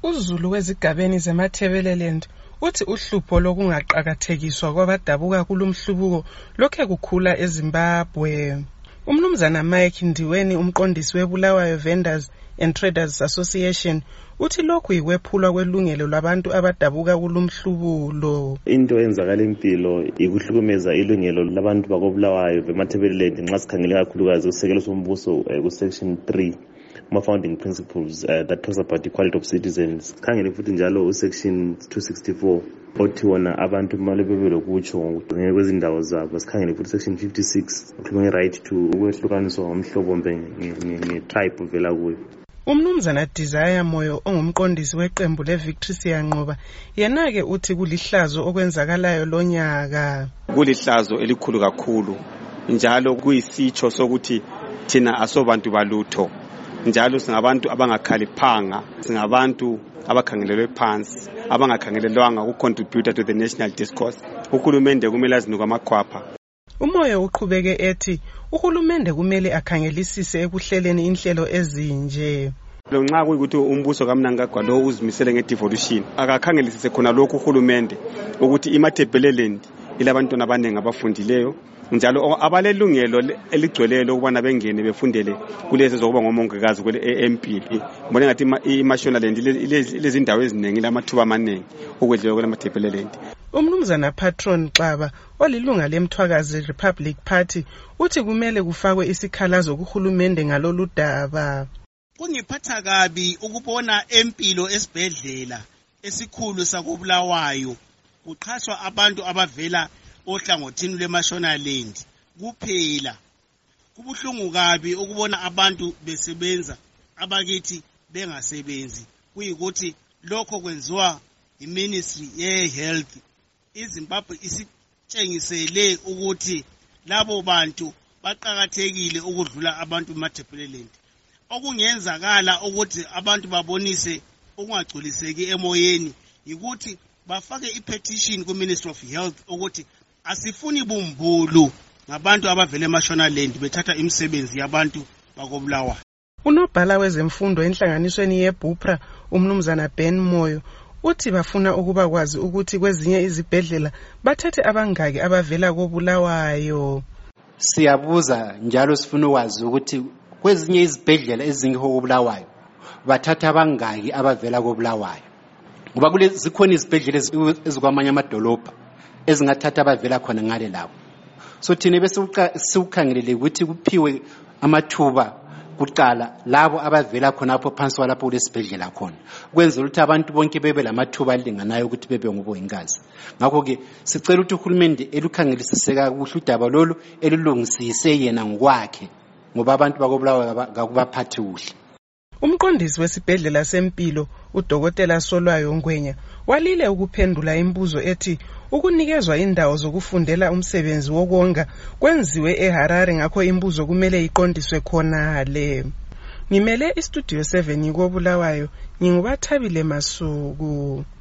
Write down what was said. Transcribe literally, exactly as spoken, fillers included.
uZulu wezigabeni zeMatabeleland uthi uhlupho lokungaqakathekiswa kwabadabuka kulomhlubuko lokhe kukhula eZimbabwe. Umnumzana Mike Ndiweni, umqondisi weBulawayo Vendors and Traders Association, uthi lokhu yikwephulwa kwelungelo labantu abadabuka kulomhlubulo. Into enzakala impilo ikuhlukumeza ilungelo labantu bakobulawayo beMatabeleland nxa sikhangele kakhulukazi usekelo sombuso ku section three ma founding principles uh, that talks about equality of citizens. Khangele futhi njalo u section two sixty-four othi wona abantu kumele bebe lokutsho ngekwezindawo zabo. Sikhangele futhi section fifty-six ukhuluma right to ukwehlukaniswa ngomhlobo mbe nge-tribe vela kuyo. Umnumzana Desire Moyo ongumqondisi weqembu leVictory Siyanqoba yena-ke uthi kulihlazo okwenzakalayo lonyaka. Kulihlazo elikhulu kakhulu njalo kuyisitsho sokuthi thina asobantu balutho, njalo singabantu abangakhaliphanga, singabantu abakhangelelwe phansi, abangakhangelelwanga ukucontribute to the national discourse. Uhulumende kumele azinike amakhwapha. Umoyo uqhubeke ethi uhulumende kumele akhangelisise ekuhleleni inhlelo ezinje. Lo nxa kuyikuthi umbuso kaMnangagwa lo uzimisele ngedevolution, akakhangelisise khona lokhu uhulumende ukuthi iMatabeleland ilabantwana abanengi abafundileyo njalo abalelungelo eligcweleyo ukubana bengene befundele kulezi zokuba ngomongikazi kwele A M P. Mbona ngathi iMashonaland lezindawo eziningi lamathuba amanengi okwedlula kwele Matabeleland. Umnumzana Patron Xaba olilunga leMthwakazi Republic Party uthi kumele kufakwe isikhalazo kuhulumende ngalolu daba. Kungiphatha kabi ukubona empilo esibhedlela esikhulu sakobulawayo kuqhashwa abantu abavela ohlangothini lweMashonaland kuphela. Kubuhlungu kabi ukubona abantu besebenza abakithi bengasebenzi, kuyikuthi lokho kwenziwa iMinistry yeHealth. iZimbabwe isitshengisele ukuthi labo bantu baqhakathekile ukudlula abantu eMatabeleland. Okungenzakala ukuthi abantu babonise ukungagculiseki emoyeni ukuthi bafake ipetition kuMinistry of Health ukuthi asifuni bumbulu ngabantu abavele eMashonaland bethatha imisebenzi yabantu bakobulawayo. Unobhala wezemfundo enhlanganisweni yeBupra umnumzana Ben Moyo uthi bafuna ukuba kwazi ukuthi kwezinye izibhedlela bathathe abangaki abavela kobulawayo. Siyabuza njalo sifuna ukwazi ukuthi kwezinye izibhedlela ezingekho kobulawayo bathatha abangaki abavela kobulawayo, ngoba kule zikhona izibhedlela ezikwamanye amadolobha ezingathatha abavela khona ngale lawo. So thina bese sikukhangelele ukuthi kuphiwe amathuba kuqala labo abavela khona apho phansi kwalapho kulesibhedlela khona, kwenza ukuthi abantu bonke bebe lamathuba alinganayo ukuthi bebe ngobongikazi. Ngakho ke sicela ukuthi uhulumende elukhangelisiseka kuhle udaba lolu elulungisise yena ngokwakhe, ngoba abantu bakobulawayo akubaphathi kuhle. Umqondisi wesibhedlela sempilo uDokotela Solwayo Ngwenya walile ukuphendula imibuzo ethi ukunikezwa indawo zokufundela umsebenzi wokonga kwenziwe eHarare, ngakho imibuzo kumele iqondiswe khona le. Ngimele iStudio seven kobulawayo, ngingubathabile Masuku.